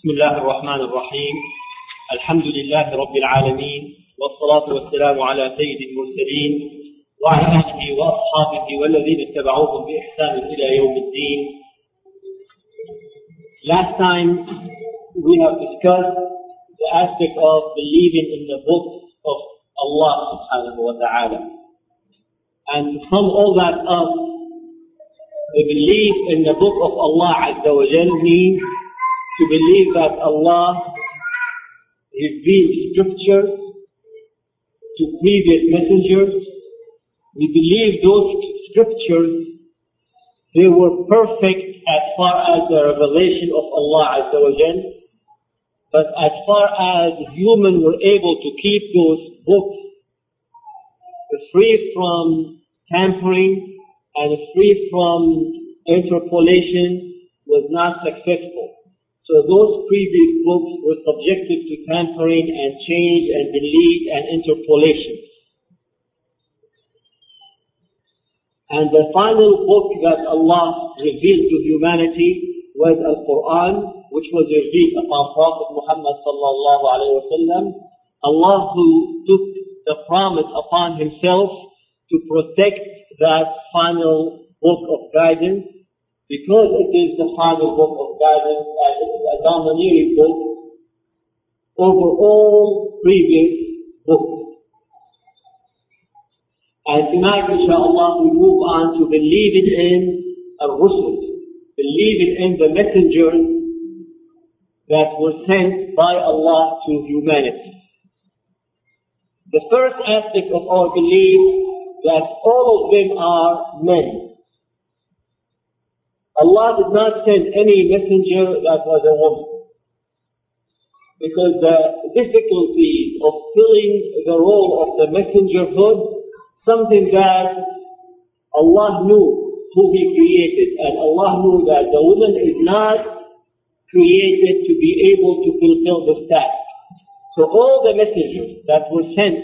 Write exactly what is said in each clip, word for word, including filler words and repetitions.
بسم الله الرحمن الرحيم. الحمد لله رب العالمين، والصلاة والسلام على سيد المرسلين وعلى آله وأصحابه والذين اتبعوهم بإحسان إلى يوم الدين. Last time we have discussed the aspect of believing in the book of Allah subhanahu wa ta'ala. And to sum all that up, the belief in the book of Allah Azza wa Jal means to believe that Allah revealed scriptures to previous messengers. We believe those scriptures, they were perfect as far as the revelation of Allah Azza wa Jal. But as far as humans were able to keep those books free from tampering and free from interpolation, was not successful. So those previous books were subjected to tampering and change and delete and interpolation. And the final book that Allah revealed to humanity was Al-Quran, which was revealed upon Prophet Muhammad sallallahu alayhi wa sallam. Allah who took the promise upon himself to protect that final book of guidance, because it is the final book of guidance and it is a domineering book over all previous books. And tonight, inshallah, we move on to believing in al-Rusul, believing in the messengers that were sent by Allah to humanity. The first aspect of our belief that all of them are men. Allah did not send any messenger that was a woman, because the difficulty of filling the role of the messengerhood, something that Allah knew who He created, and Allah knew that the woman is not created to be able to fulfill this task. So all the messengers that were sent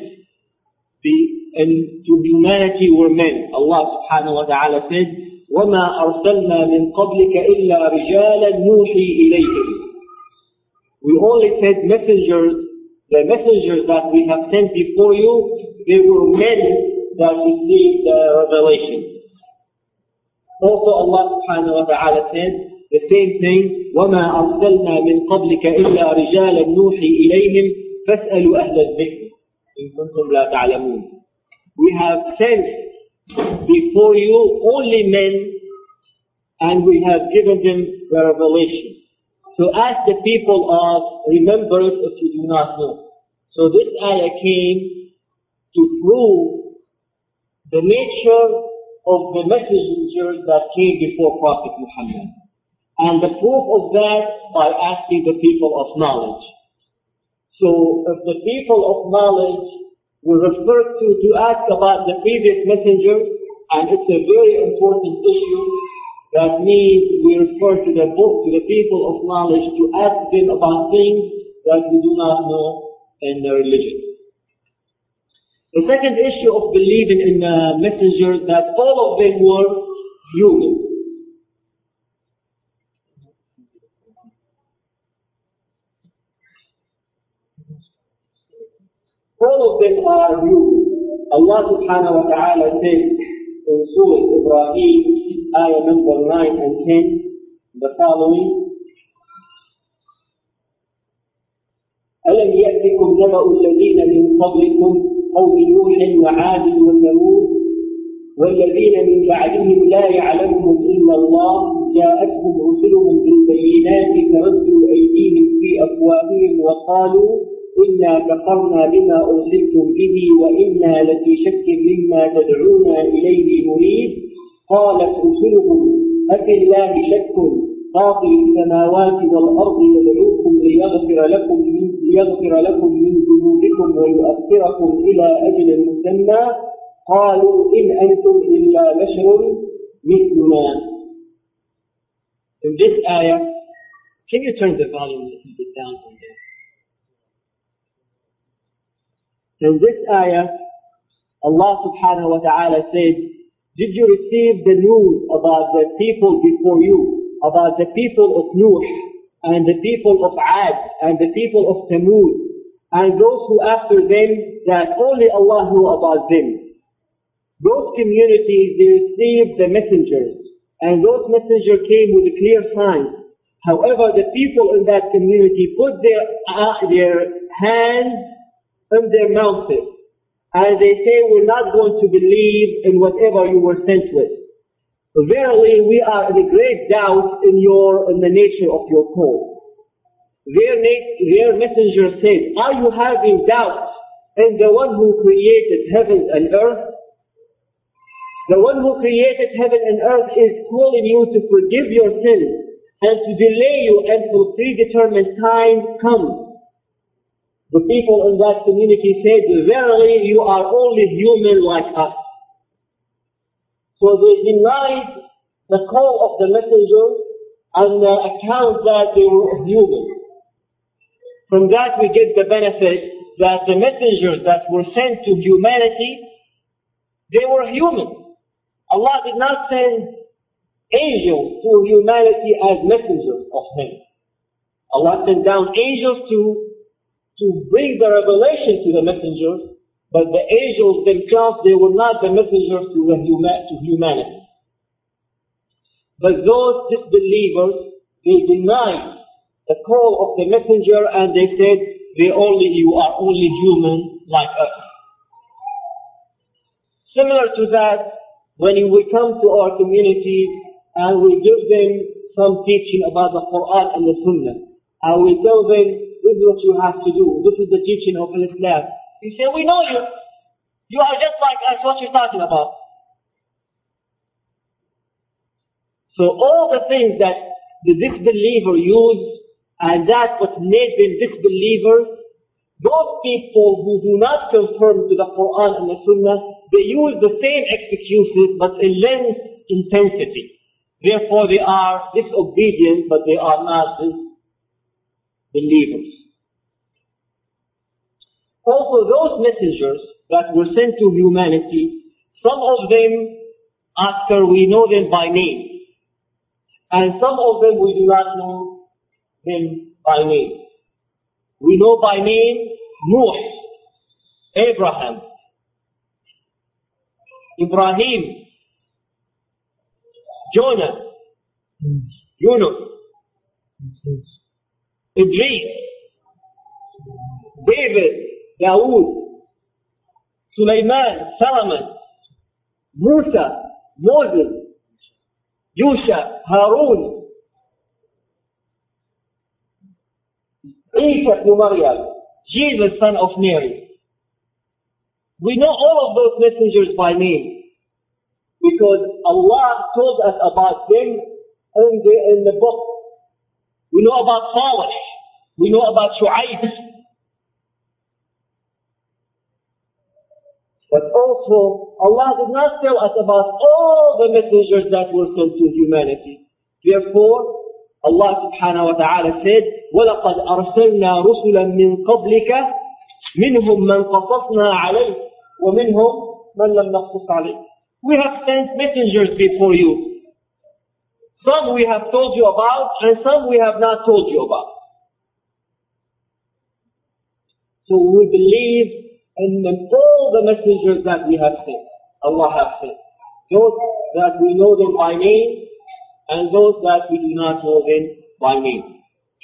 to humanity were men. Allah subhanahu wa ta'ala said, وَمَا أَرْسَلْنَا مِنْ قَبْلِكَ إِلَّا رِجَالًا نُوحِي إِلَيْهِمْ. We only sent messengers, the messengers that we have sent before you, they were men that received the revelation. Also Allah subhanahu wa ta'ala said the same thing, وَمَا أَرْسَلْنَا مِنْ قَبْلِكَ إِلَّا رِجَالًا نُوحِي إِلَيْهِمْ فَاسْأَلُوا أَهْلَ الذِّكْرِ إِن كُنتُمْ لَا تَعْلَمُونَ. We have sent before you only men, and we have given them the revelation. So ask the people of remembrance if you do not know. So this ayah came to prove the nature of the messengers that came before Prophet Muhammad. And the proof of that by asking the people of knowledge. So if the people of knowledge were referred to to ask about the previous messenger, and it's a very important issue, that means we refer to the book, to the people of knowledge, to ask them about things that we do not know in the religion. The second issue of believing in the messengers, that all of them were human. All of them are human. Allah subhanahu wa ta'ala says in Surah Ibrahim, ayah number nine and ten, the following: أَلَمْ يَأْتِكُمْ نَبَأُ الَّذِينَ مِنْ قَبْلِكُمْ قَوْمِ نُوحٍ وَعَادٍ وَثَمُودَ وَالَّذِينَ مِنْ بَعْدِهِمْ لَا يَعْلَمُهُمْ إِلَّا اللَّهُ جَاءَتْهُمْ رُسُلُهُم بِالْبَيِّنَاتِ فَرَدُّوا أَيْدِيهِمْ فِي أَفْوَاهِهِمْ وَقَالُوا إِنَّا كَفَرْنَا بِمَا أُرْسِلْتُمْ بِهِ وَإِنَّا لَفِي شَكٍّ مِّمَّا تَدْعُونَا إِلَيْهِ مُرِيبٍ قَالَتْ رُسُلُهُمْ أَفِي اللَّهِ شَكٌّ فَاطِرِ السَّمَاوَاتِ وَالْأَرْضِ يَدْعُوكُمْ لِيَغْفِرَ لَكُم مِّن لِيَغْفِرَ لَكُم مِّن ذُنُوبِكُمْ وَيُؤَخِّرَكُمْ إِلَى أَجَلٍ مُّسَمًّى قَالُوا إِنْ أَنتُمْ إِلَّا بَشَرٌ مِثْلُنَا. In this ayah, can you turn the volume a little bit down from there? In this ayah, Allah subhanahu wa ta'ala said, did you receive the news about the people before you, about the people of Nuh and the people of Ad, and the people of Thamud, and those who after them, that only Allah knew about them. Those communities, they received the messengers, and those messengers came with clear signs. However, the people in that community put their, uh, their hands in their mouths, and they say, we're not going to believe in whatever you were sent with. Verily, we are in a great doubt in your, in the nature of your call. Their, their messenger said, are you having doubt in the one who created heaven and earth? The one who created heaven and earth is calling you to forgive your sins and to delay you until predetermined time comes. The people in that community said, verily you are only human like us. So they denied the call of the messenger on the account that they were human. From that we get the benefit that the messengers that were sent to humanity, they were human. Allah did not send angels to humanity as messengers of Him. Allah sent down angels to to bring the revelation to the messengers, but the angels themselves, they were not the messengers to, the huma- to humanity. But those disbelievers, they denied the call of the messenger, and they said, they only, you are only human like us. Similar to that, when we come to our community and we give them some teaching about the Quran and the Sunnah, and we tell them, this is what you have to do. This is the teaching of Islam. You say, we know you. You are just like us. What you're talking about. So all the things that the disbeliever used, and that what made them disbelievers, those people who do not conform to the Quran and the Sunnah, they use the same excuses but in less intensity. Therefore they are disobedient, but they are not believers. Also, those messengers that were sent to humanity, some of them, after we know them by name, and some of them we do not know them by name. We know by name Noah, Abraham, Ibrahim, Jonah, Yunus, Idris, David, Dawood, Sulaiman, Solomon, Musa, Moses, Yusha, Harun, Isa ibn Maryam, Jesus son of Mary. We know all of those messengers by name because Allah told us about them in the, in the book. We know about Salih. We know about Shu'aib. But also, Allah did not tell us about all the messengers that were sent to humanity. Therefore, Allah subhanahu wa ta'ala said, وَلَقَدْ أَرْسَلْنَا رُسُلًا مِّن قَبْلِكَ مِنْهُمْ مَنْ قَصَصْنَا عَلَيْهِ وَمِنْهُمْ مَنْ لَمْ نَقْصُصْ عَلَيْهِ. We have sent messengers before you. Some we have told you about, and some we have not told you about. So we believe in all the messengers that we have sent, Allah has sent. Those that we know them by name, and those that we do not know them by name.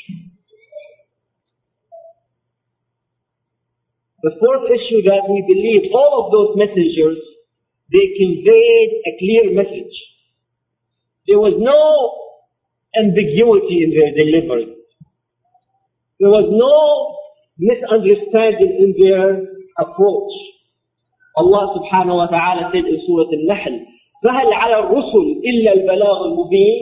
The fourth issue that we believe all of those messengers, they conveyed a clear message. There was no ambiguity in their delivery. There was no misunderstanding in their approach. Allah subhanahu wa ta'ala said in Surah Al-Nahl, فَهَلْ عَلَى الرُّسُلِ إِلَّا الْبَلَاغُ الْمُبِينَ.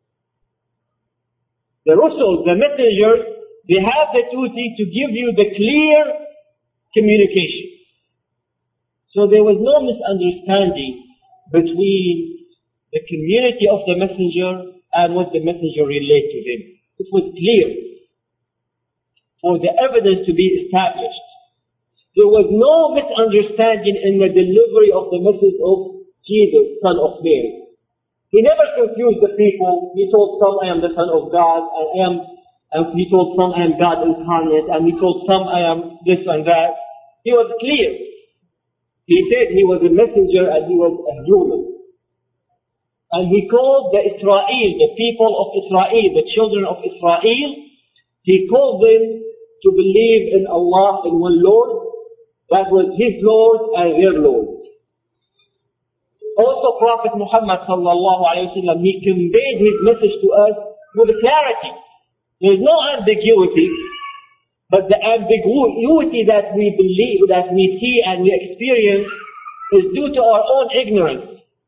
The Rusul, the messengers, they have the duty to give you the clear communication. So there was no misunderstanding between the community of the messenger and what the messenger relayed to them. It was clear for the evidence to be established. There was no misunderstanding in the delivery of the message of Jesus, son of Mary. He never confused the people. He told some, I am the son of God, and I am And he told some, I am God incarnate, and he told some, I am this and that. He was clear. He said he was a messenger and he was a human. And he called the Israel, the people of Israel, the children of Israel, he called them to believe in Allah, in one Lord. That was his Lord and their Lord. Also Prophet Muhammad sallallahu alayhi wa sallam, he conveyed his message to us with clarity. There is no ambiguity, but the ambiguity that we believe, that we see and we experience is due to our own ignorance.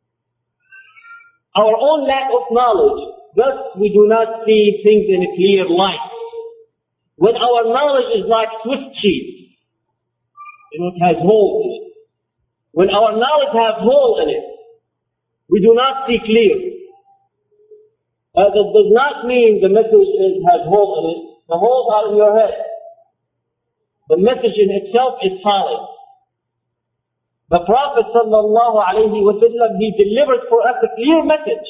Our own lack of knowledge. Thus, we do not see things in a clear light. When our knowledge is like Swiss cheese, you know, it has holes in it. When our knowledge has holes in it, we do not see clear. Uh, that does not mean the message is, has holes in it. The holes are in your head. The message in itself is solid. The Prophet sallallahu alayhi wa sallam, he delivered for us a clear message.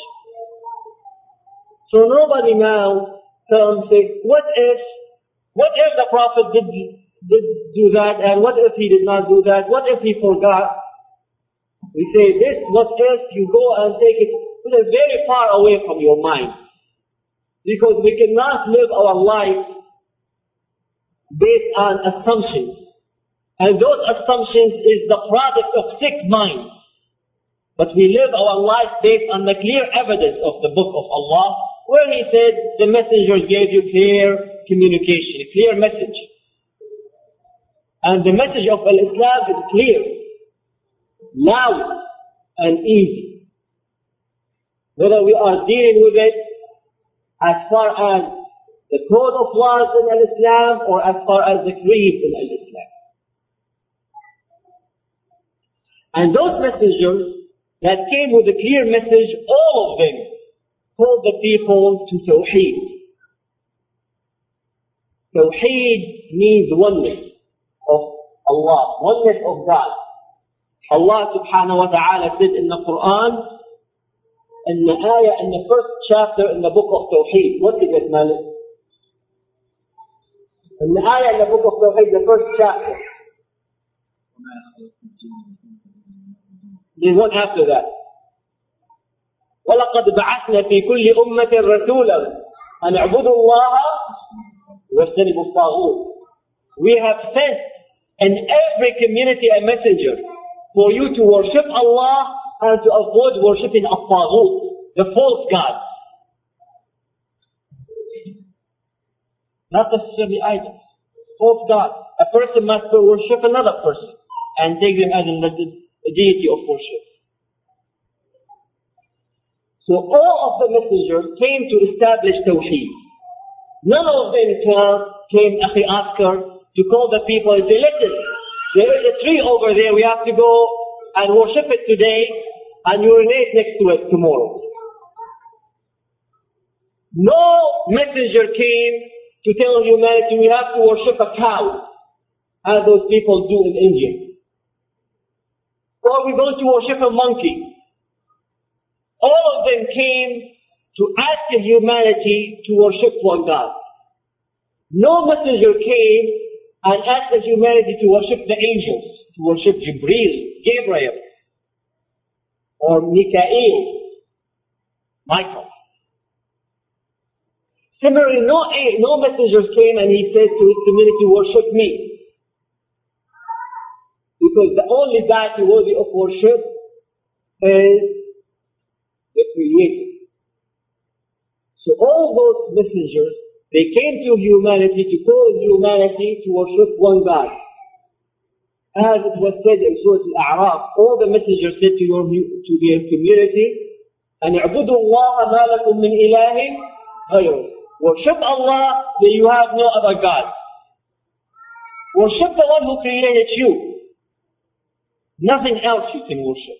So nobody now comes and says, what if, what if the Prophet did, did do that, and what if he did not do that, what if he forgot? We say this, what if, you go and take it, put it very far away from your mind. Because we cannot live our life based on assumptions. And those assumptions is the product of sick minds. But we live our life based on the clear evidence of the book of Allah, where He said the messengers gave you clear communication, a clear message. And the message of Al-Islam is clear, loud, and easy. Whether we are dealing with it as far as the code of laws in Al-Islam or as far as the creed in Al-Islam. And those messengers that came with a clear message, all of them called the people to Tawheed. Tawheed means oneness of Allah, oneness of God. Allah subhanahu wa ta'ala said in the Quran, in the ayah, in the first chapter in the book of Tawheed. What is it, Malik? In the ayah in the book of Tawheed, the first chapter. There's one after that. وَلَقَدْ بَعَثْنَا فِي كُلِّ أُمَّةٍ رَسُولًا أَنْ اعْبُدُوا اللَّهَ وَاجْتَنِبُوا الطَّاغُوتَ. We have sent in every community a messenger for you to worship Allah and to avoid worshipping al-Taghut, the false god. Not necessarily idols. False god. A person must worship another person and take them as a deity of worship. So all of the messengers came to establish Tawheed. None of them came, Akhi Oscar, to call the people and say, listen, there is a tree over there, we have to go and worship it today and urinate next to it tomorrow. No messenger came to tell humanity we have to worship a cow, as those people do in India. Or we're going to worship a monkey. All of them came to ask the humanity to worship one God. No messenger came and asked the humanity to worship the angels, to worship Jibreel, Gabriel, or Mikael, Michael. Similarly, no, no messengers came and he said to his community, worship me. Because the only God worthy of worship is the Creator. So all those messengers, they came to humanity to call humanity to worship one God. As it was said in Surah Al-A'raf, all the messengers said to, your, to their community, أَنْ اعْبُدُوا اللَّهَ مَا لَكُم مِّنْ إِلَهٍ غَيْرُهُ. Worship Allah, that you have no other God. Worship the one who created you. Nothing else you can worship.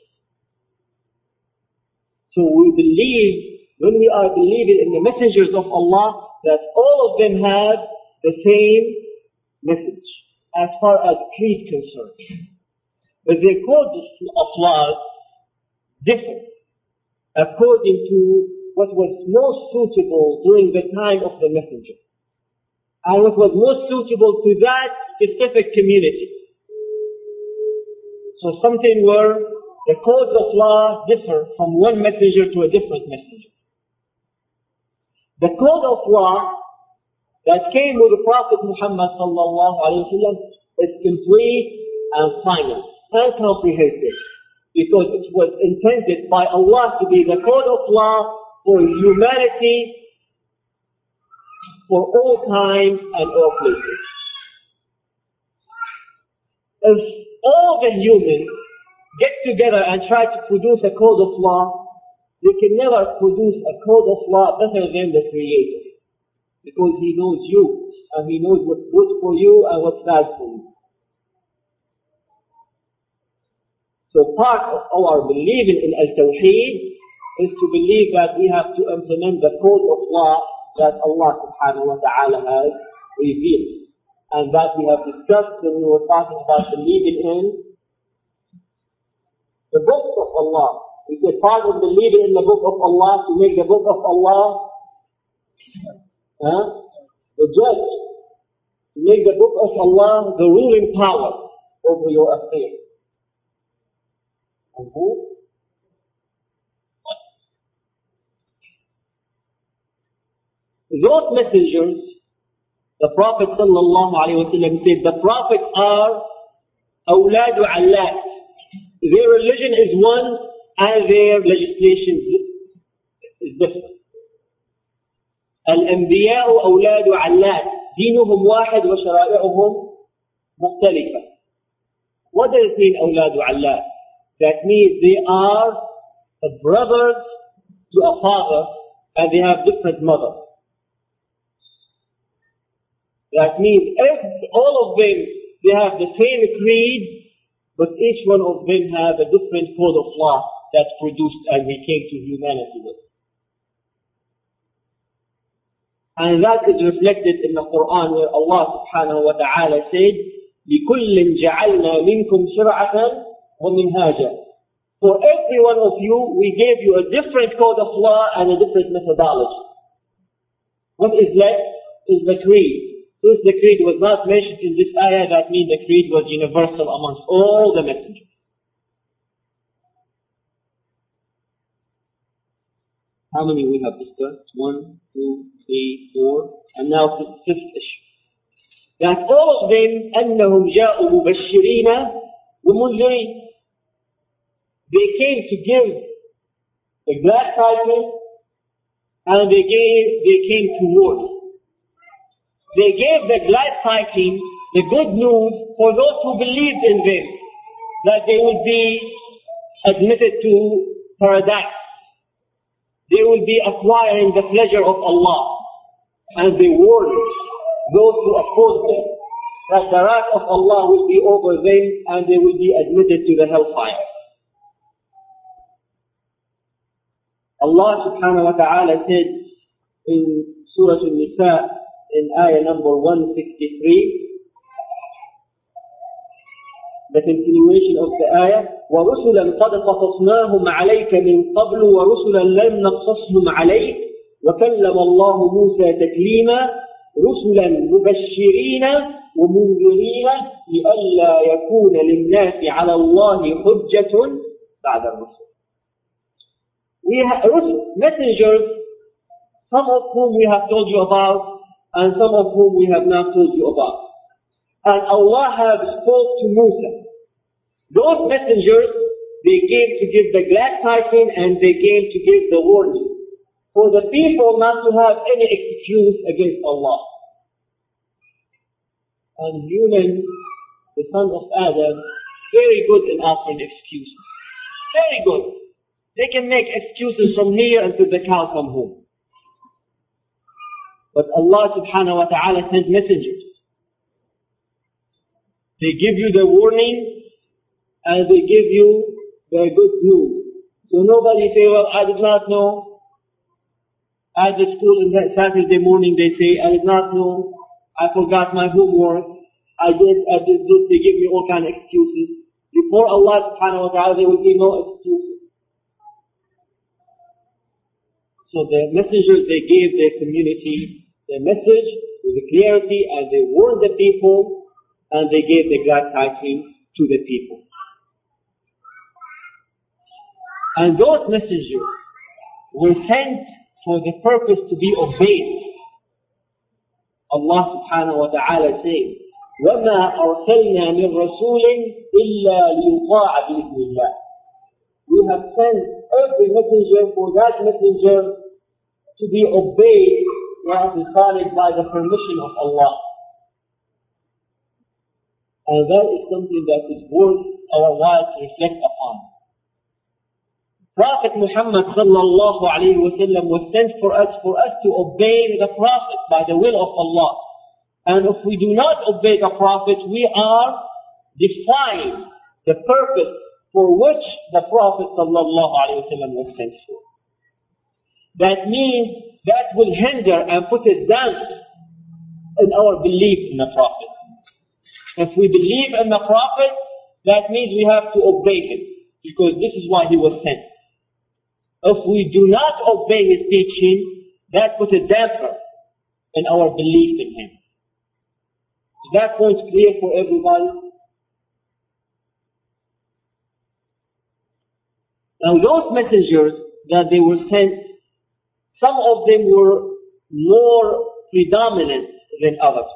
So we believe, when we are believing in the messengers of Allah, that all of them have the same message as far as creed concerned. But their codes of laws differ according to what was most suitable during the time of the messenger. and what was most suitable to that specific community. So something where the codes of law differ from one messenger to a different messenger. The code of law that came with the Prophet Muhammad sallallahu alayhi wa sallam is complete and final and comprehensive, because it was intended by Allah to be the code of law for humanity for all time and all places. If all the humans get together and try to produce a code of law, they can never produce a code of law better than the Creator, because He knows you and He knows what's good for you and what's bad for you. So part of our believing in Al-Tawheed is to believe that we have to implement the code of law that Allah subhanahu wa ta'ala has revealed, and that we have discussed when we were talking about believing in the books of Allah. We said part of believing in the book of Allah to make the book of Allah huh, the judge, to make the book of Allah the ruling power over your affairs. And who? Those messengers, the Prophet sallallahu alayhi wa sallam said, the prophets are awladu allat. Their religion is one and their legislation is different. Al-Anbiya'u awladu allat. Dinuhum wahid wa shara'i'uhum mukhtalifa. What does it mean, awladu allat? That means they are brothers to a father and they have different mothers. That means if all of them, they have the same creed, but each one of them have a different code of law that's produced and we came to humanity with. And that is reflected in the Quran where Allah subhanahu wa ta'ala said, لِكُلٍّ جَعَلْنَا مِنْكُمْ شِرْعَةً وَمِنْهَاجًا. For every one of you, we gave you a different code of law and a different methodology. What is left is the creed. Since the creed was not mentioned in this ayah, that means the creed was universal amongst all the messengers. How many we have discussed? One, two, three, four, and now the fifth issue. That all of them, أَنَّهُمْ جَاءُوا مُبَشِّرِينَ وَمُنذِرِينَ. They came to give the glad tidings and they gave, they came to warn. They gave the glad tidings, the good news for those who believed in them, that they will be admitted to paradise. They will be acquiring the pleasure of Allah. And they warned those who oppose them that the wrath of Allah will be over them and they will be admitted to the hellfire. Allah subhanahu wa ta'ala said in Surah Al-Nisa, in ayah number one sixty-three, the continuation of the ayah, وَرُسُلًا قَدْ قَصَصْنَاهُمْ عَلَيْكَ مِنْ قَبْلُ وَرُسُلًا لَمْ نَقْصَصْهُمْ عَلَيْكَ وَكَلَّمَ اللَّهُ مُوسَى تَكْلِيمًا رُسُلًا مُبَشِّرِينَ وَمُنذِرِينَ لِئَلَّا يَكُونَ لِلنَّاسِ عَلَى اللَّهِ حُجَّةٌ بَعْدَ الرُّسُلِ. We have messengers, some of whom we have told you about, and some of whom we have not told you about. And Allah has spoke to Musa. Those messengers, they came to give the glad tidings and they came to give the warning, for the people not to have any excuse against Allah. And human, the son of Adam, very good in offering excuses. Very good. They can make excuses from here until the cow come home. But Allah subhanahu wa ta'ala sent messengers. They give you the warning and they give you the good news. So nobody say, well, I did not know. At the school on that Saturday morning they say, I did not know. I forgot my homework. I did, I did this. They give me all kind of excuses. Before Allah subhanahu wa ta'ala there will be no excuses. So the messengers, they gave their community the message, with clarity, and they warned the people, and they gave the glad tidings to the people. And those messengers were sent for the purpose to be obeyed. Allah subhanahu wa ta'ala says, وَمَا أَرْسَلْنَا مِنْ رَسُولٍ إِلَّا لِيُطَاعَ بِإِذْنِ اللَّهِ. We have sent every messenger for that messenger to be obeyed and followed by the permission of Allah. And that is something that is worth our while to reflect upon. Prophet Muhammad sallallahu alayhi wa sallam was sent for us, for us to obey the Prophet by the will of Allah. And if we do not obey the Prophet, we are defying the purpose for which the Prophet sallallahu alayhi wa sallam was sent for. That means that will hinder and put a dent in our belief in the Prophet. If we believe in the Prophet, that means we have to obey him, because this is why he was sent. If we do not obey his teaching, that puts a damper in our belief in him. Is that point clear for everybody? Now those messengers that they were sent, some of them were more predominant than others.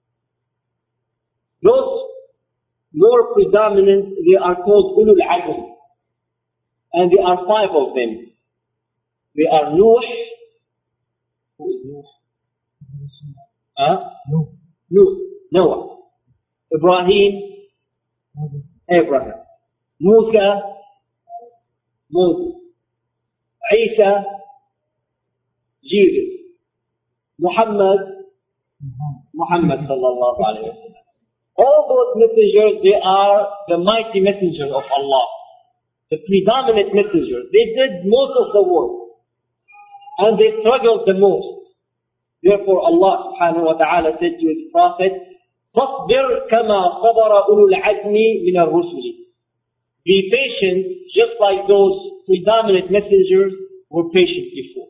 Those more predominant, they are called Ulul Azm. And there are five of them. They are Nuh. Who is Nuh? Huh? Nuh. Nuh. Noah. Ibrahim. Abraham. Musa. Moses. Isa. Jesus. Muhammad. Muhammad sallallahu alayhi wa sallam. All those messengers, they are the mighty messengers of Allah. The predominant messengers. They did most of the work. And they struggled the most. Therefore Allah subhanahu wa ta'ala said to his Prophet, فَاصْبِرْ كَمَا صَبَرَ أُولُو الْعَزْمِ مِنَ الرُّسُلِ. Be patient, just like those predominant messengers were patient before.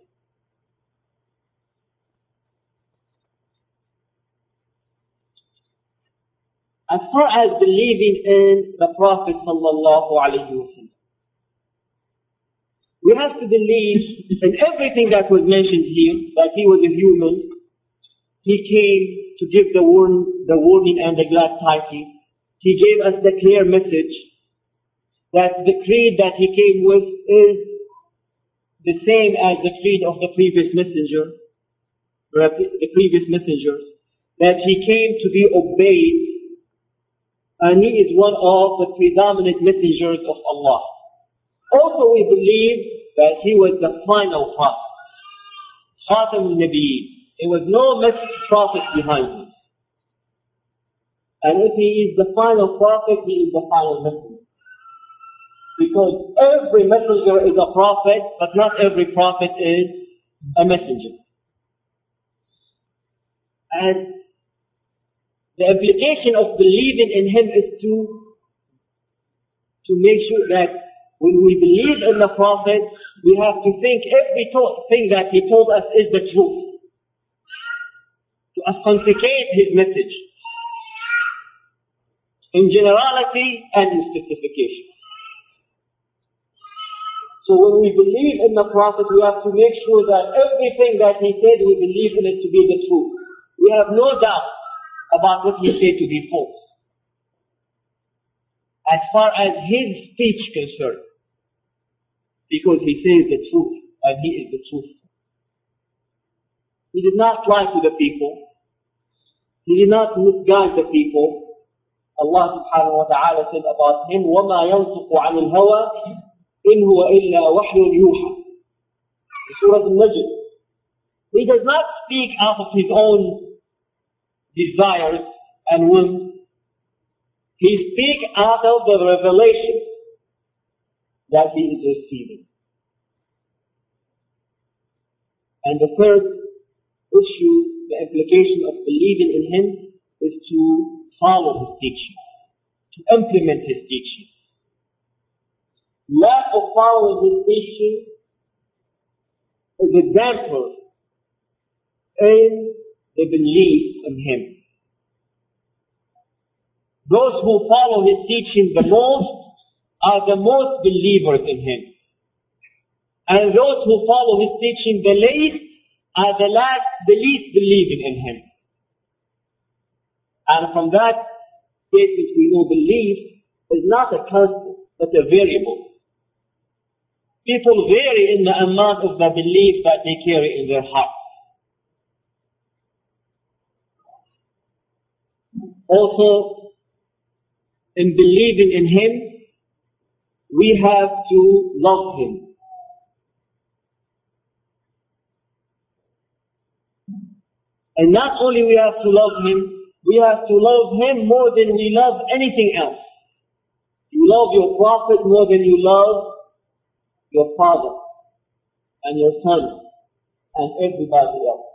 As far as believing in the Prophet sallallahu alayhi wa sallam, we have to believe in everything that was mentioned here, that he was a human. He came to give the, warn, the warning and the glad tidings. He gave us the clear message that the creed that he came with is the same as the creed of the previous messenger, the previous messengers, that he came to be obeyed, and he is one of the predominant messengers of Allah. Also we believe that he was the final prophet. Khatam al-Nabiyyin. There was no prophet behind him. And if he is the final prophet, he is the final messenger. Because every messenger is a prophet, but not every prophet is a messenger. And the implication of believing in him is to, to make sure that when we believe in the Prophet, we have to think every thing that he told us is the truth. To authenticate his message. In generality and in specification. So when we believe in the Prophet, we have to make sure that everything that he said, we believe in it to be the truth. We have no doubt about what he said to be false. As far as his speech concerned. Because he says the truth, and he is the truth. He did not lie to the people. He did not misguide the people. Allah subhanahu wa ta'ala said about him, وَمَا يَنْطِقُ عَنِ الْهَوَىٰ إِنْ هُوَ إِلَّا وَحْيٌ يُوحَىٰ. In Surah Al-Najm. He does not speak out of his own desires and whims. He speaks out of the revelation that he is receiving. And the third issue, the implication of believing in him, is to follow his teaching, to implement his teaching. Lack of following his teaching is a damper in the belief in him. Those who follow his teaching the most are the most believers in him. And those who follow his teaching the least are the last, the least believing in him. And from that statement we know belief is not a constant, but a variable. People vary in the amount of the belief that they carry in their heart. Also, in believing in him, we have to love him. And not only we have to love him, we have to love him more than we love anything else. You love your prophet more than you love your father and your son and everybody else.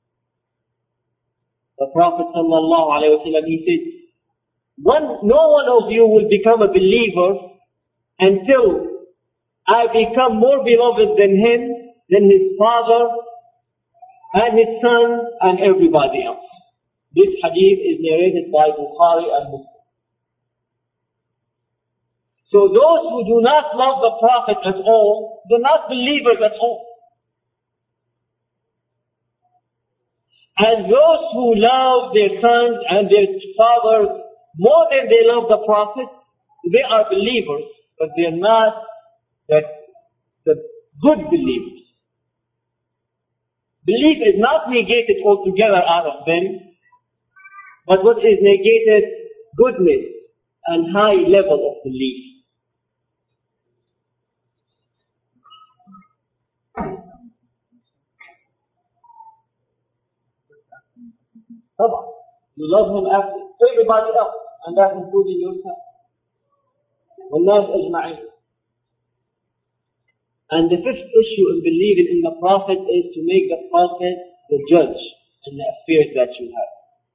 The Prophet sallallahu alaihi wasallam, he said, one, no one of you will become a believer until I become more beloved than him, than his father and his son and everybody else. This hadith is narrated by Bukhari and Muslim. So those who do not love the Prophet at all, they're not believers at all. And those who love their sons and their fathers more than they love the Prophet, they are believers, but they are not the, the good believers. Belief is not negated altogether out of them, but what is negated? Goodness and high level of belief. You love him after everybody else, and that including yourself. وَالنَّاسِ أَجْمَعِينَ. And the fifth issue in believing in the Prophet is to make the Prophet the judge in the affairs that you have.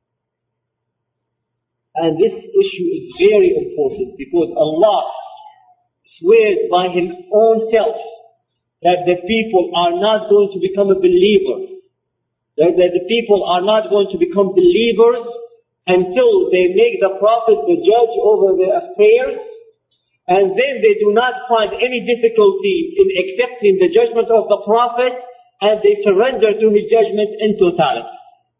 And this issue is very important because Allah swears by His own self that the people are not going to become a believer, that, that the people are not going to become believers until they make the Prophet the judge over their affairs, and then they do not find any difficulty in accepting the judgment of the Prophet, and they surrender to his judgment in totality.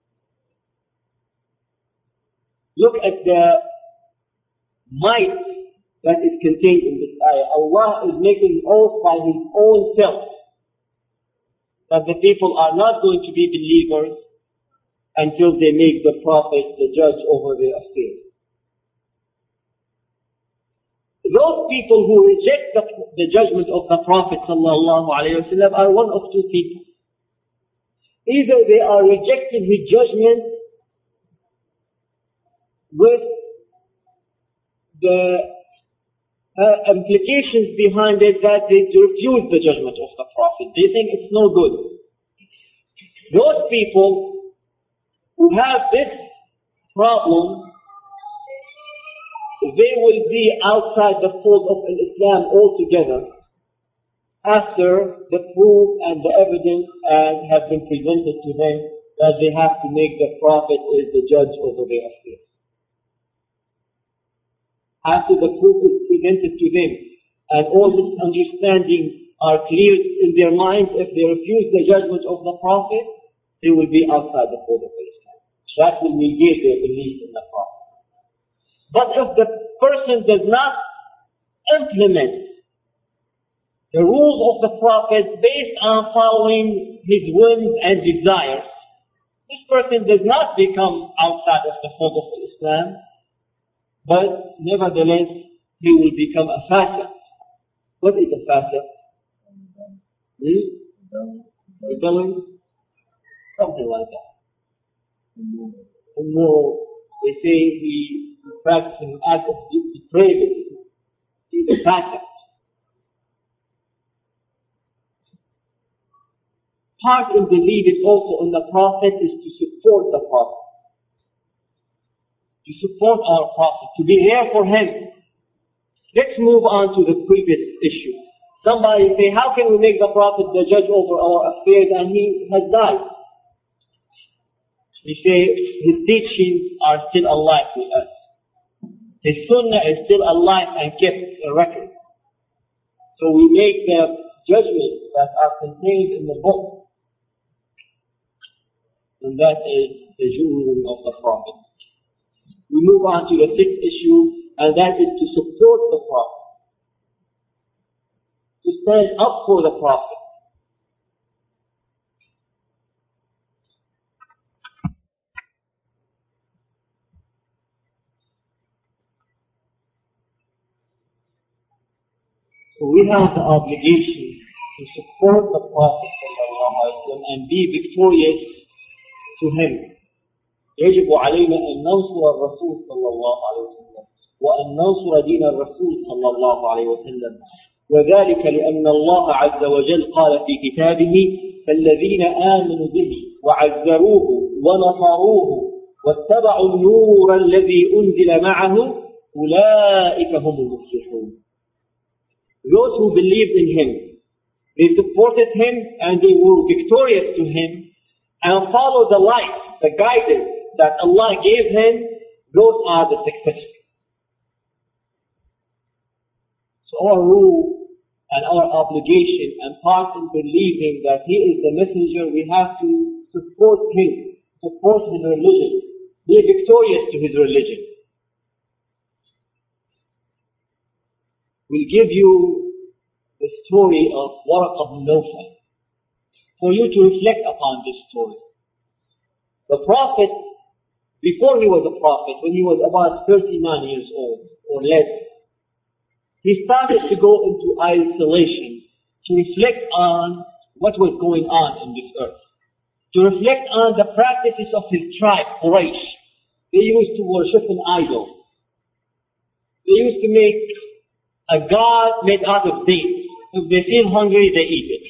Look at the might that is contained in this ayah. Allah is making oath by His own self that the people are not going to be believers until they make the Prophet the judge over their affairs. Those people who reject the, the judgment of the Prophet sallallahu alaihi wasallam are one of two people. Either they are rejecting his judgment with the uh, implications behind it that they refuse the judgment of the Prophet. They think it's no good. Those people who have this problem, they will be outside the fold of Islam altogether after the proof and the evidence and have been presented to them that they have to make the Prophet is the judge over their affairs. After the proof is presented to them and all this understanding are cleared in their minds, if they refuse the judgment of the Prophet, they will be outside the fold of Islam. That will negate their belief in the Prophet. But if the person does not implement the rules of the Prophet based on following his whims and desires, this person does not become outside of the fold of Islam, but nevertheless he will become a fasiq. What is a fasiq? Hmm? Rebelling? Something like that. Immoral. They say he practicing an act of depravity. He's a fasiq. Part in believing also in the Prophet is to support the Prophet. To support our Prophet, to be there for him. Let's move on to the previous issue. Somebody say, how can we make the Prophet the judge over our affairs and he has died? We say his teachings are still alive with us. His sunnah is still alive and kept a record. So we make the judgments that are contained in the book. And that is the jewelry of the Prophet. We move on to the sixth issue, and that is to support the Prophet. To stand up for the Prophet. So we have the obligation to support the Prophet and be victorious to him. يجب علينا أن ننصر الرسول صلى الله عليه وسلم وأن ننصر دين الرسول صلى الله عليه وسلم وذلك لأن الله عز وجل قال في كتابه فالذين آمنوا به وعزروه ونصروه واتبعوا النور الذي أنزل معه أولئك هم المفلحون. Those who believed in him, they supported him and they were victorious to him and followed the light, the guidance that Allah gave him, those are the successful. So our rule and our obligation and part in believing that he is the messenger, we have to support him, support his religion, be victorious to his religion. We'll give you the story of Waraq ibn Nawfal for you to reflect upon this story. The Prophet, before he was a Prophet, when he was about thirty-nine years old or less, he started to go into isolation to reflect on what was going on in this earth. To reflect on the practices of his tribe, Quraysh. They used to worship an idol. They used to make a god made out of dates. If they feel hungry, they eat it.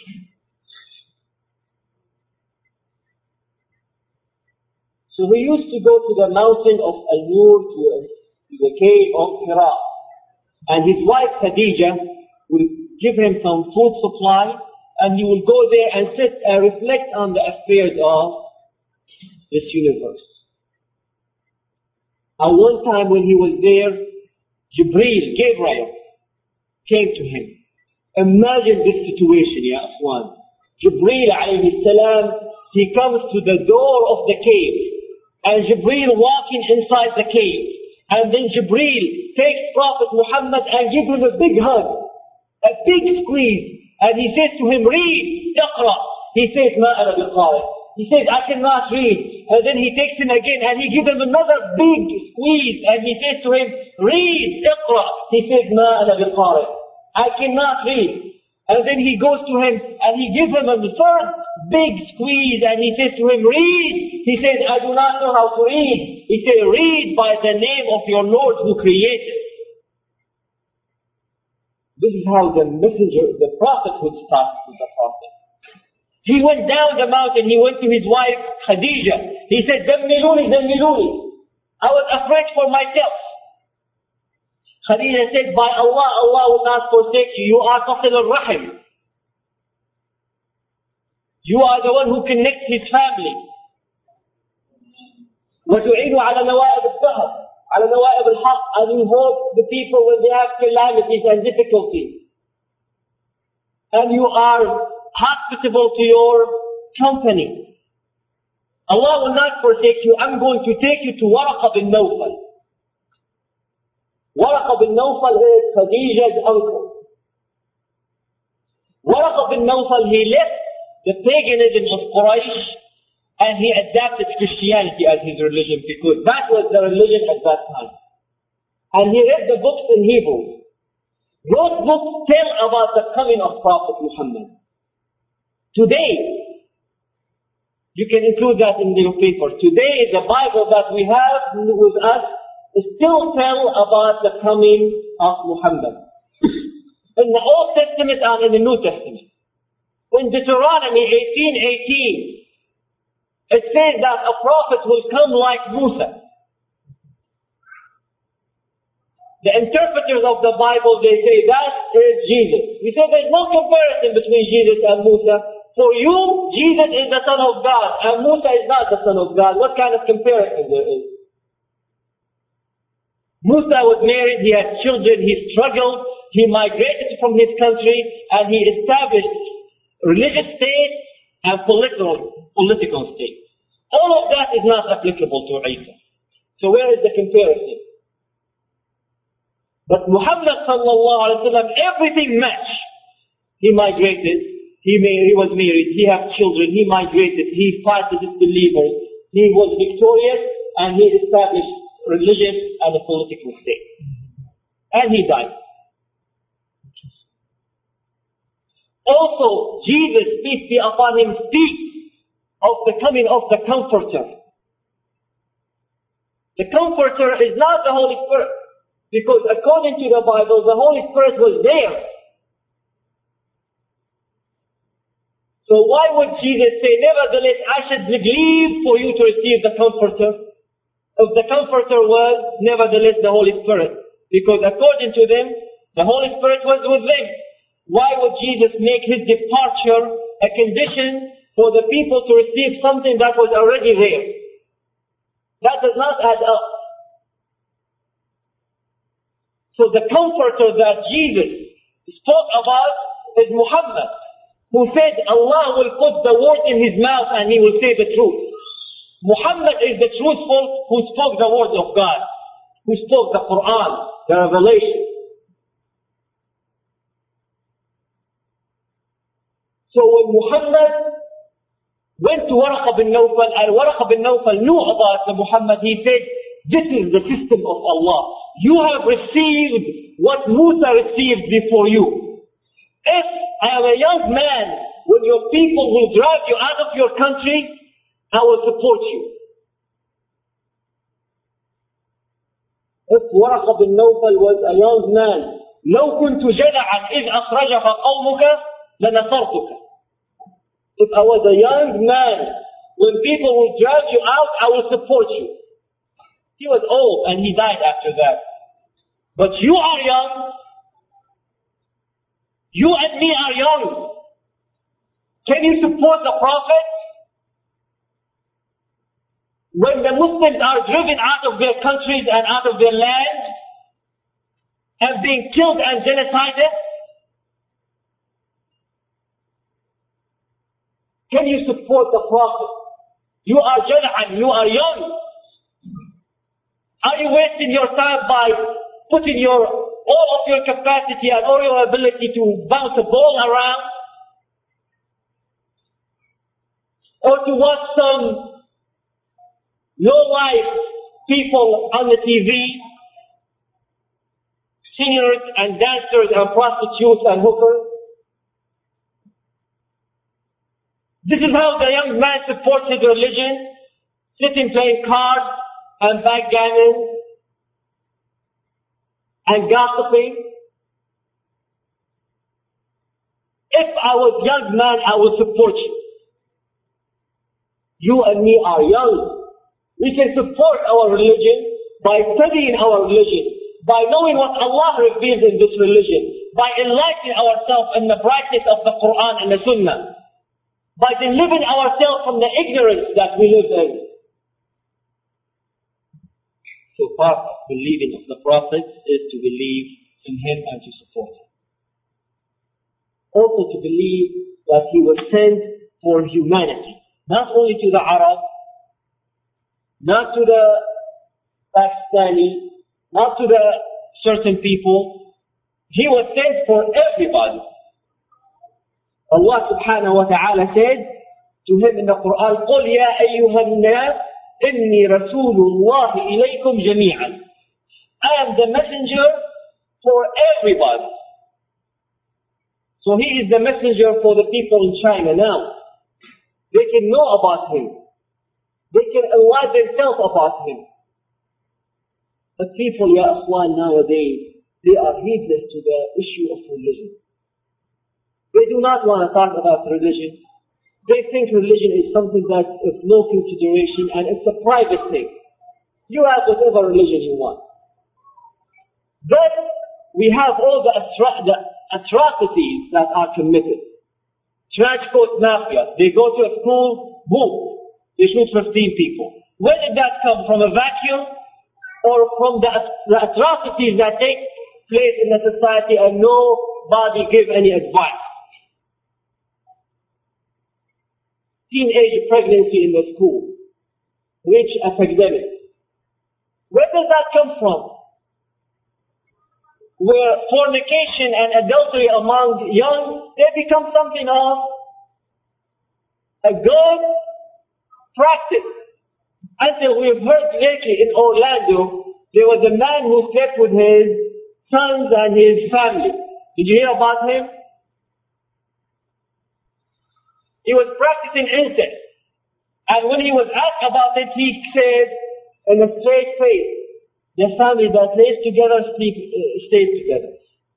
So he used to go to the mountain of Al-Nur, to, to the cave of Hira. And his wife Khadija will give him some food supply, and he will go there and sit and reflect on the affairs of this universe. And one time when he was there, Jibreel, Gabriel, came to him. Imagine this situation, Ya Akhwan. Jibreel alayhi salam, he comes to the door of the cave, and Jibreel walking inside the cave, and then Jibreel takes Prophet Muhammad and gives him a big hug, a big squeeze, and he says to him, read, Iqra. He says, Ma ana biqari. He says, I cannot read. And then he takes him again and he gives him another big squeeze, and he says to him, read, Iqra. He says, Ma ana biqari. I cannot read. And then he goes to him and he gives him a third big squeeze and he says to him, read. He says, I do not know how to read. He says, read by the name of your Lord who created. This is how the messenger, the prophet would start with the prophet. He went down the mountain, he went to his wife Khadija. He said, Dammiluni, Dammiluni. I was afraid for myself. Khadija said, by Allah, Allah will not forsake you. You are Tasil al-Rahim. You are the one who connects his family. وَتُعِينُ عَلَى نَوَائِبِ الدَّهْرِ عَلى نَوَائِبِ الْحَقِّ. And you help the people when they have calamities and difficulties. And you are hospitable to your company. Allah will not forsake you. I'm going to take you to Waraq ibn Nawfal. Waraq ibn Nawfal is Khadija's uncle. Waraq ibn Nawfal, he left the paganism of Quraysh and he adapted Christianity as his religion because that was the religion at that time. And he read the books in Hebrew. Those books tell about the coming of Prophet Muhammad. Today, you can include that in your paper. Today, the Bible that we have with us still tell about the coming of Muhammad. In the Old Testament and in the New Testament. In Deuteronomy eighteen eighteen, it says that a prophet will come like Musa. The interpreters of the Bible, they say that is Jesus. We say there's no comparison between Jesus and Musa. for you, Jesus is the Son of God, and Musa is not the Son of God. What kind of comparison there is? Musa was married, he had children, he struggled, he migrated from his country, and he established religious state and political, political state. All of that is not applicable to Isa. So where is the comparison? But Muhammad sallallahu alaihi wasallam, everything matched. He migrated, he, married, he was married, he had children, he migrated, he fought with believers, he was victorious, and he established religious and a political state. And he died. Also, Jesus, peace be upon him, speaks of the coming of the Comforter. The Comforter is not the Holy Spirit, because according to the Bible, the Holy Spirit was there. So why would Jesus say, nevertheless, I should believe for you to receive the Comforter? If the Comforter was, nevertheless, the Holy Spirit. Because according to them, the Holy Spirit was with them. Why would Jesus make his departure a condition for the people to receive something that was already there? That does not add up. So the Comforter that Jesus spoke about is Muhammad, who said Allah will put the word in his mouth and he will say the truth. Muhammad is the truthful who spoke the word of God, who spoke the Quran, the revelation. So when Muhammad went to Waraq bin Nawfal, and Waraq bin Nawfal knew about the Muhammad, he said, this is the system of Allah. You have received what Musa received before you. If I am a young man, when your people will drive you out of your country, I will support you. If Waraq bin Nawfal was a young man, لو كنت جدعا إذ أخرجك قومك لنصرتك. If I was a young man, when people will drag you out, I will support you. He was old and he died after that. But you are young. You and me are young. Can you support the Prophet? When the Muslims are driven out of their countries and out of their land and being killed and genocided, can you support the Prophet? You are jad'an, you are young. Are you wasting your time by putting your all of your capacity and all your ability to bounce a ball around? Or to watch some low-life people on the T V, singers and dancers and prostitutes and hookers? This is how the young man supports his religion, sitting playing cards and backgammon and gossiping. If I was a young man, I would support you. You and me are young. We can support our religion by studying our religion, by knowing what Allah reveals in this religion, by enlightening ourselves in the brightness of the Quran and the Sunnah, by delivering ourselves from the ignorance that we live in. So part of believing of the Prophet is to believe in him and to support him. Also to believe that he was sent for humanity, not only to the Arab, not to the Pakistani, not to the certain people. He was sent for everybody. Allah subhanahu wa ta'ala said to him in the Quran, قُلْ يَا أَيُّهَا النَّاسِ إِنِّي رَسُولُ اللَّهِ إِلَيْكُمْ جَمِيعًا. I am the messenger for everybody. So he is the messenger for the people in China now. They can know about him. They can enlighten themselves about him. But people, ya akhwan, nowadays, they are heedless to the issue of religion. They do not want to talk about religion. They think religion is something that is no consideration and it's a private thing. You have whatever religion you want. But we have all the, atro- the atrocities that are committed. transport mafia. They go to a school, boom, they shoot fifteen people. Where did that come from? A vacuum? Or from the, the atrocities that take place in the society and nobody give any advice? Teenage pregnancy in the school. Rich epidemic. Where does that come from? Where fornication and adultery among young, they become something of a good practice. Until we've heard lately in Orlando, there was a man who slept with his sons and his family. Did you hear about him? He was practicing incest. And when he was asked about it, he said in a straight face, the family that lays together sleep, uh, stays together.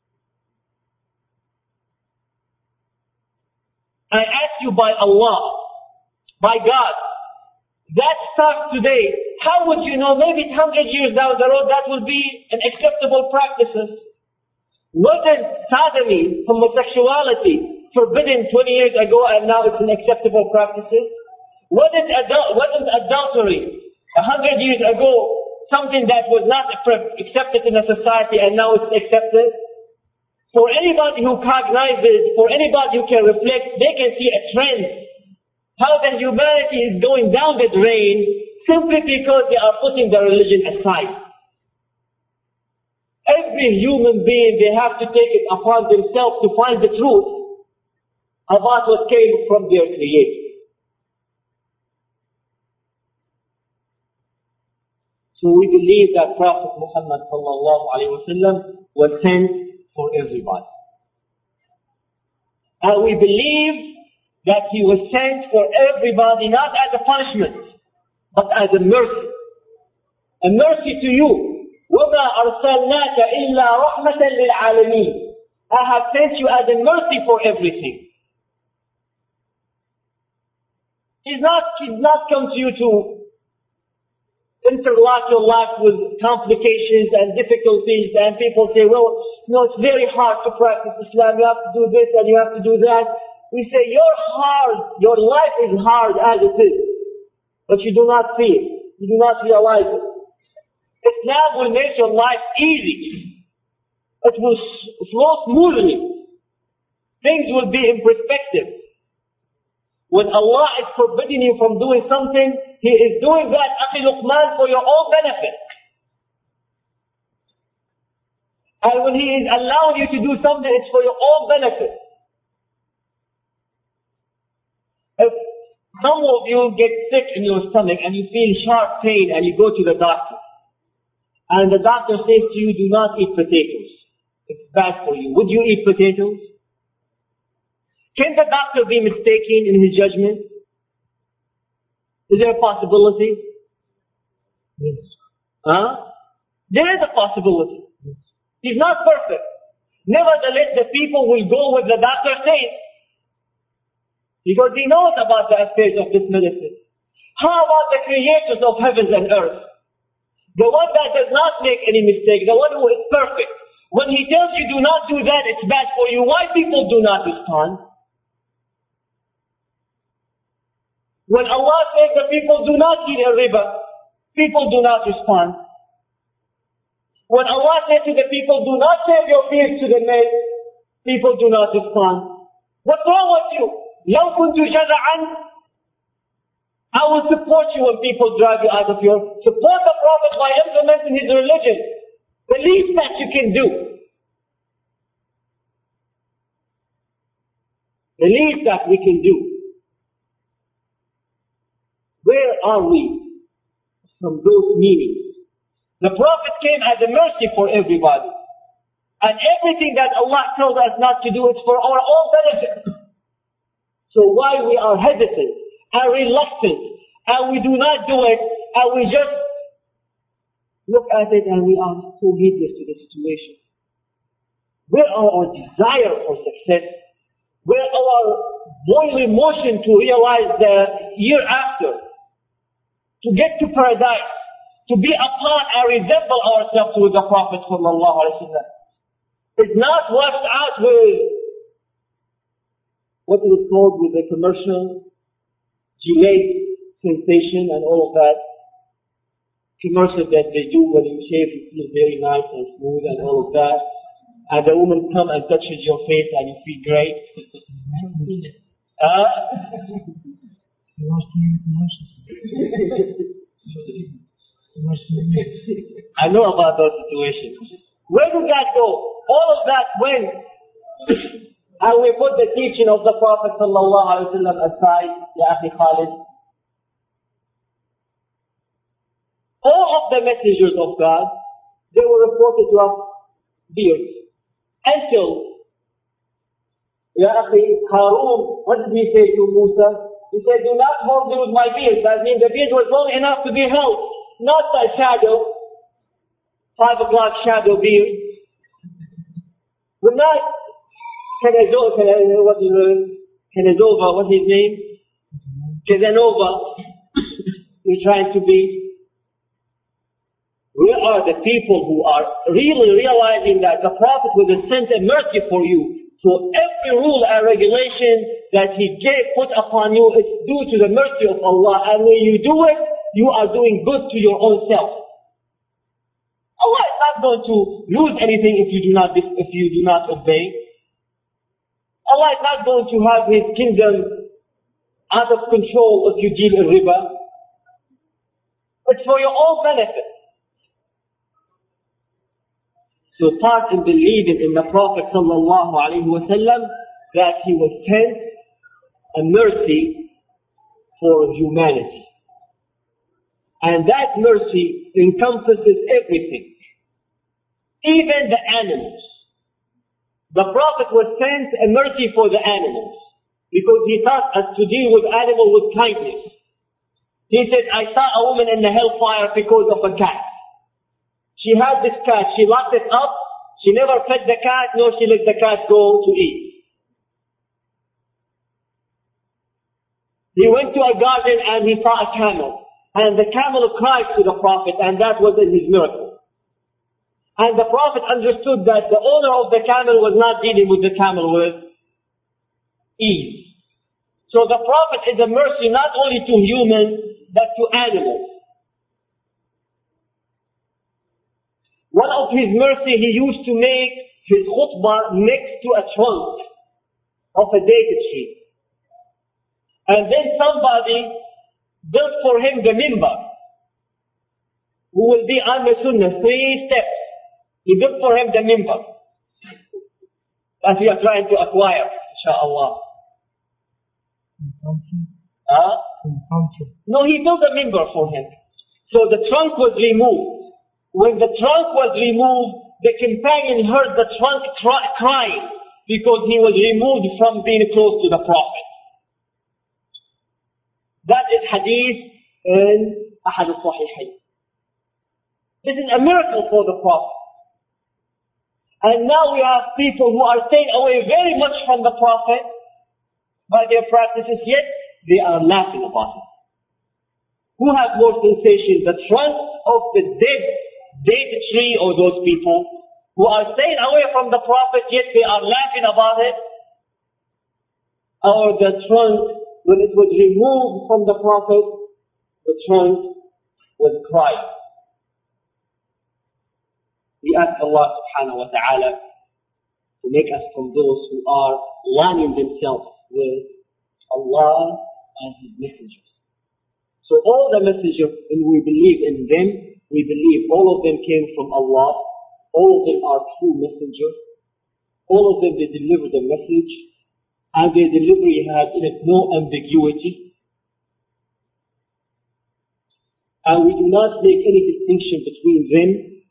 I ask you by Allah, by God, that starts today. How would you know? Maybe one hundred years down the road that will be an acceptable practice. Wasn't sodomy, homosexuality, forbidden twenty years ago and now it's an acceptable practice? Wasn't, adul- wasn't adultery one hundred years ago something that was not accepted in a society and now it's accepted? For anybody who cognizes, for anybody who can reflect, they can see a trend. How that humanity is going down the drain simply because they are putting their religion aside. Every human being, they have to take it upon themselves to find the truth about what came from their Creator. So we believe that Prophet Muhammad sallallahu alaihi wasallam was sent for everybody. And we believe that he was sent for everybody, not as a punishment, but as a mercy. A mercy to you. وَمَا أَرْسَلْنَاكَ إِلَّا رَحْمَةً لِلْعَالَمِينَ. I have sent you as a mercy for everything. He's not, he's not come to you to interlock your life with complications and difficulties, and people say, well, you know, it's very hard to practice Islam, you have to do this and you have to do that. We say, you're hard, your life is hard as it is, but you do not see it, you do not realize it. Islam will make your life easy. It will flow smoothly. Things will be in perspective. When Allah is forbidding you from doing something, He is doing that, Akhi Luqman, for your own benefit. And when He is allowing you to do something, it's for your own benefit. If some of you get sick in your stomach and you feel sharp pain and you go to the doctor, and the doctor says to you, do not eat potatoes. It's bad for you. Would you eat potatoes? Can the doctor be mistaken in his judgment? Is there a possibility? Yes. Huh? There is a possibility. Yes. He's not perfect. Nevertheless, the people will go with the doctor says, because he knows about the affairs of this medicine. How about the creators of heavens and earth? The one that does not make any mistake, the one who is perfect. When he tells you do not do that, it's bad for you, why people do not respond? When Allah says the people do not eat a riba, people do not respond. When Allah says to the people, do not sell your beers to the men, people do not respond. What's wrong with you? لَوْ كُنْتُ جَزَعًا, I will support you when people drive you out of your... Support the Prophet by implementing his religion. The least that you can do. The least that we can do. Where are we from those meanings? The Prophet came as a mercy for everybody. And everything that Allah tells us not to do is for our own benefit. So why we are hesitant and reluctant and we do not do it and we just look at it and we are so heedless to the situation? Where are our desire for success? Where are our boiling motion to realize the year after? To get to paradise, to be upon and resemble ourselves with the Prophet sallallahu alaihi wasallam. It's not left out with what is it called with the commercial? Gillette sensation and all of that. Commercial that they do when you shave, you feel very nice and smooth and all of that. And the woman comes and touches your face and you feel great. uh, I know about those situations. Where did that go? All of that went. And we put the teaching of the Prophet sallallahu alaihi wasallam aside, Ya Akhi Khalid. All of the messengers of God, they were reported to have beards. Until, Ya Akhi Harun, what did he say to Musa? He said, do not hold me with my beard. That means the beard was long enough to be held, not a shadow, five o'clock shadow beard. Would not, Casanova, what is it? Casanova, what's his name? Casanova. He's trying to be. We are the people who are really realizing that the Prophet was sent a mercy for you. So every rule and regulation that he gave, put upon you, is due to the mercy of Allah. And when you do it, you are doing good to your own self. Allah is not going to lose anything if you do not, if you do not obey. Allah is not going to have His kingdom out of control if you deal in riba. It's for your own benefit. So part in believing in the Prophet sallallahu alaihi wasallam that he was sent a mercy for humanity. And that mercy encompasses everything. Even the animals. The Prophet was sent a mercy for the animals. Because he taught us to deal with animals with kindness. He said, I saw a woman in the hellfire because of a cat. She had this cat, she locked it up, she never fed the cat, nor she let the cat go to eat. He went to a garden and he saw a camel. And the camel cried to the Prophet, and that was in his miracle. And the Prophet understood that the owner of the camel was not dealing with the camel with ease. So the Prophet is a mercy not only to humans, but to animals. One of his mercy, he used to make his khutbah next to a trunk of a dated tree. And then somebody built for him the mimbar, who will be on the sunnah, three steps. He built for him the mimbar. That we are trying to acquire, inshaAllah. Huh? No, he built a mimbar for him. So the trunk was removed. When the trunk was removed, the companion heard the trunk cry, crying because he was removed from being close to the Prophet. That is hadith in Ahad al-Sahihayn. This is a miracle for the Prophet. And now we have people who are staying away very much from the Prophet by their practices, yet they are laughing about it. Who have more sensation, the trunk of the dead date tree or those people who are staying away from the Prophet yet they are laughing about it? Or the trunk, when it was removed from the Prophet, the trunk was crying. We ask Allah subhanahu wa ta'ala to make us from those who are aligning themselves with Allah and His messengers. So all the messengers, and we believe in them, we believe all of them came from Allah. All of them are true messengers. All of them, they deliver the message. And their delivery had in it no ambiguity. And we do not make any distinction between them.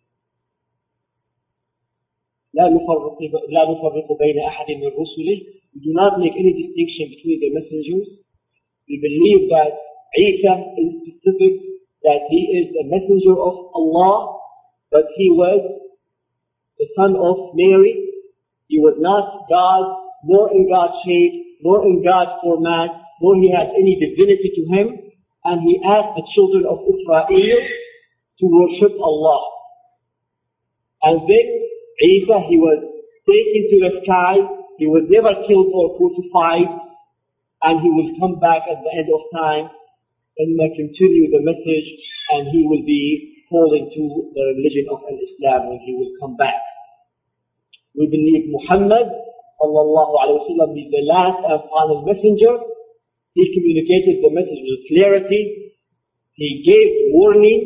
لا نفرق لا نفرق بين أحد من رسله. We do not make any distinction between the messengers. We believe that Isa is specific, that he is a messenger of Allah, but he was the son of Mary. He was not God, nor in God's shape, nor in God's format, nor he had any divinity to him. And he asked the children of Israel to worship Allah. And then Isa, he was taken to the sky He was never killed or crucified, and he will come back at the end of time and continue the message, and he will be falling to the religion of Islam when he will come back. We believe Muhammad sallallahu alaihi wasallam is the last and final messenger. He communicated the message with clarity. He gave warning,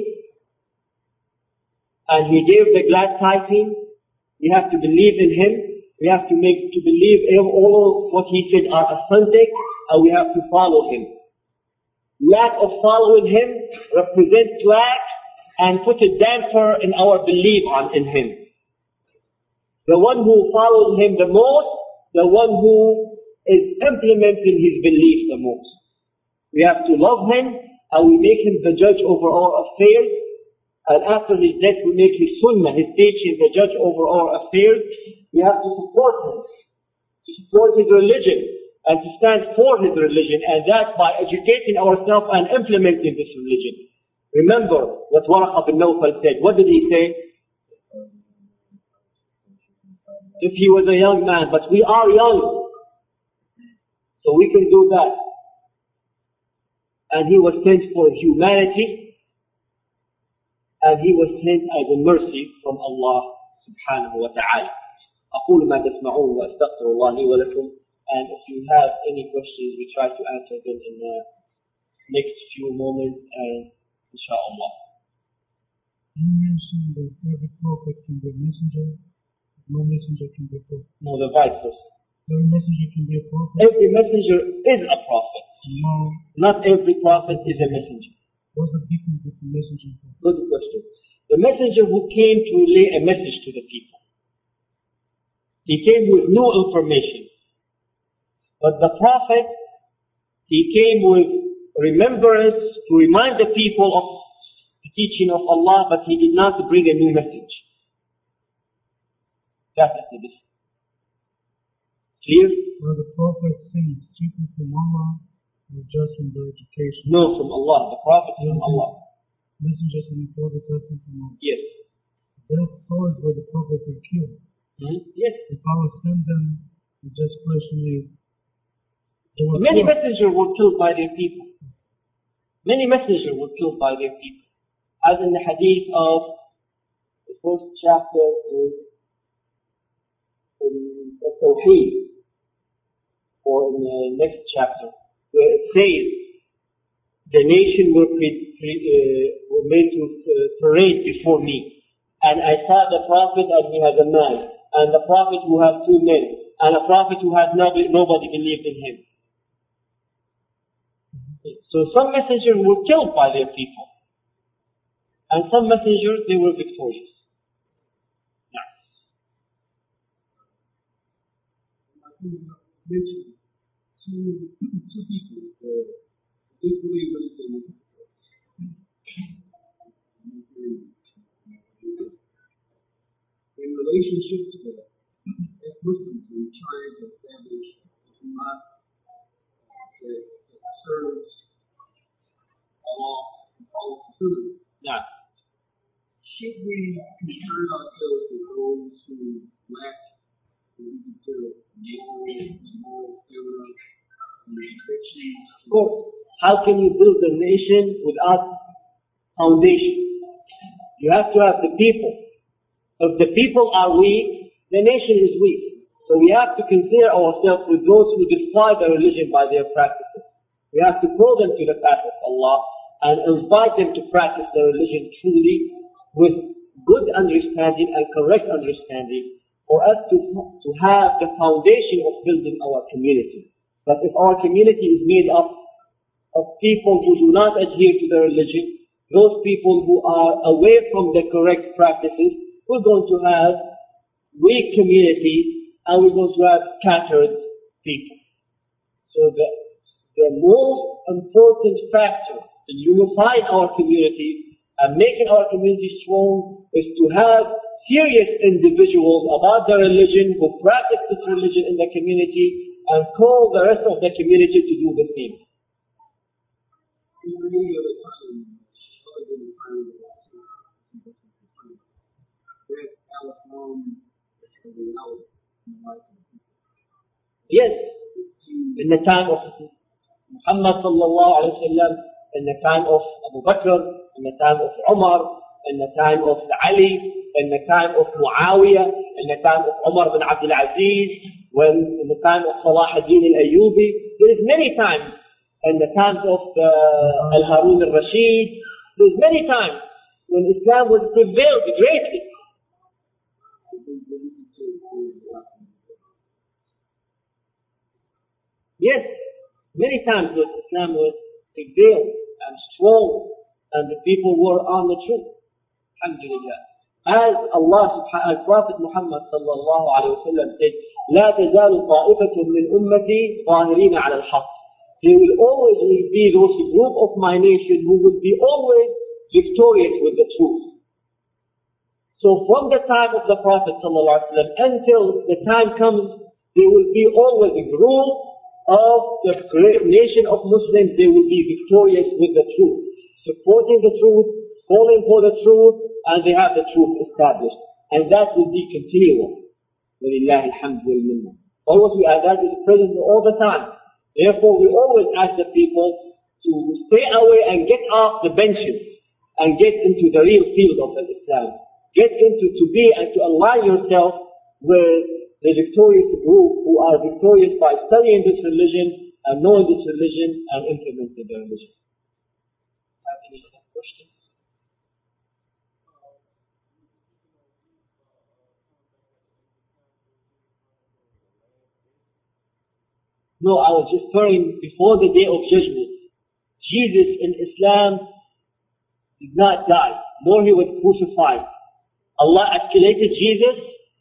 and he gave the glad tidings. We have to believe in him. We have to make to believe all of what he said are authentic, and we have to follow him. Lack of following him represents lack and put a damper in our belief on in him. The one who follows him the most, the one who is implementing his belief the most. We have to love him, and we make him the judge over our affairs. And after his death, we make his sunnah, his teaching, the judge over our affairs. We have to support him, to support his religion, and to stand for his religion, and that by educating ourselves and implementing this religion. Remember what Waraq bin Nawfal said. What did he say? If he was a young man, but we are young, so we can do that. And he was sent for humanity, and he was sent as a mercy from Allah subhanahu wa ta'ala. أقول ما تسمعون وأستغفر الله لي ولكم. And if you have any questions, we try to answer them in the next few moments, and inshallah. You mentioned that every prophet can be a messenger, no messenger can be a prophet. No, the vice versa. Every messenger can be a prophet? Every messenger is a prophet. No. Not every prophet is a messenger. What's the difference between messenger and prophet? Good question. The messenger who came to relay a message to the people. He came with new information. But the prophet, he came with remembrance to remind the people of the teaching of Allah, but he did not bring a new message. That is the difference. Clear? Well, the prophet sings strictly from Allah or just from their education? No, from Allah. The prophet is from Allah. Messengers and the prophets are from Allah. Yes. That stories where the prophets are killed. Hmm? Yes. If Allah sent them, the just question is, many messengers were killed by their people. Many messengers were killed by their people. As in the hadith of the first chapter in, in Tawheed, or in the next chapter, where it says, the nation were, pre, pre, uh, were made to uh, parade before me. And I saw the prophet and he has a man, and the prophet who has two men, and a prophet who has nobody, nobody believed in him. So some messengers were killed by their people. And some messengers, they were victorious. Yes. Mentioned two, two people that equally really in relationship to that, as Muslims, we try to establish a Ummah that serves Allah and follows the Sunnah. Yeah. Should we concern ourselves with those who lack what we consider moral, moral error, and restrictions? Of course. How can you build a nation without foundation? You have to have the people. If the people are weak, the nation is weak. So we have to consider ourselves with those who defy the religion by their practices. We have to call them to the path of Allah and invite them to practice their religion truly with good understanding and correct understanding for us to, to have the foundation of building our community. But if our community is made up of people who do not adhere to the religion, those people who are away from the correct practices, we're going to have weak communities and we're going to have scattered people. So the, the most important factor in unifying our community and making our community strong is to have serious individuals about the religion who practice this religion in the community and call the rest of the community to do the same. Is there any other time, other than the time of that Al-Islam is a reality in the life of people? Yes, in the time of Muhammad sallallahu alayhi wa sallam, in the time of Abu Bakr, in the time of Umar, in the time of Ali, in the time of Muawiyah, in the time of Umar bin Abdul Aziz, when in the time of Salah ad-Din al-Ayyubi. There is many times, in the times of uh, Al-Harun al-Rashid, there is many times when Islam was prevailed greatly. Yes, many times when Islam was prevailed and strong and the people were on the truth. Alhamdulillah. As Allah subhanahu, as Prophet Muhammad sallallahu alayhi wa sallam said, لا تزال طائفة من أمتي ظاهرين على الحق. There will always be those group of my nation who will be always victorious with the truth. So from the time of the Prophet sallallahu alayhi wa sallam until the time comes, there will be always a group of the nation of Muslims. They will be victorious with the truth, supporting the truth, calling for the truth, and they have the truth established. And that will be continual. وَلِلَّهِ الْحَمْدُ وَالْمِنَّةِ. Always we are that is present all the time. Therefore we always ask the people to stay away and get off the benches and get into the real field of Islam. Get into to be and to align yourself with the victorious group who are victorious by studying this religion and knowing this religion and implementing the religion. Have any other questions? No, I was just referring before the day of judgment. Jesus in Islam did not die, nor he was crucified. Allah escalated Jesus,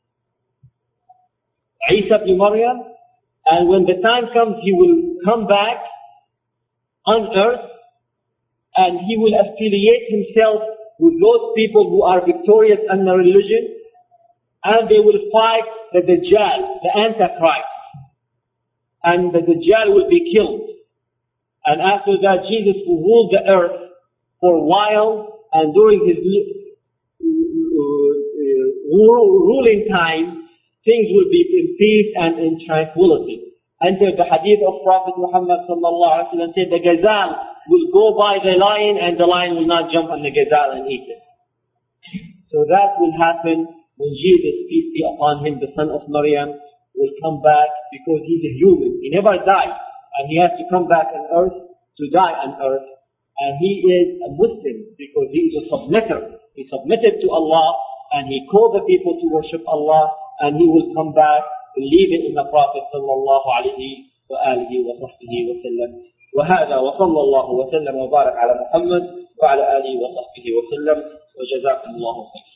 Isa ibn Maryam, and when the time comes, he will come back on earth and he will affiliate himself with those people who are victorious in the religion, and they will fight the Dajjal, the Antichrist. And the Dajjal will be killed. And after that, Jesus will rule the earth for a while, and during his ruling time, things will be in peace and in tranquility. Enter the hadith of Prophet Muhammad sallallahu alaihi wasallam said, the gazelle will go by the lion, and the lion will not jump on the gazelle and eat it. So that will happen when Jesus, peace be upon him, the son of Maryam, will come back, because he's a human. He never died, and he has to come back on earth to die on earth. And he is a Muslim because he is a submitter. He submitted to Allah and he called the people to worship Allah, and he will come back believing in the Prophet sallallahu alayhi wa alihi wa sahbihi wa sallam. وهذا وصلى الله وسلم وبارك على محمد وعلى آله وصحبه وسلم وجزاكم الله خيرا.